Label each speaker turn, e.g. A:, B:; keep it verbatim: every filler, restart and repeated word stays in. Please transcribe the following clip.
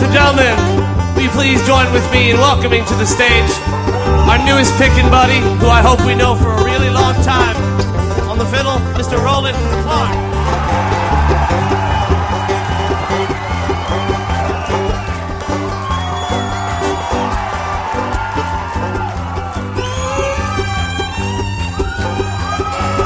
A: and gentlemen, will you please join with me in welcoming to the stage our newest pickin' buddy, who I hope we know for a really long time.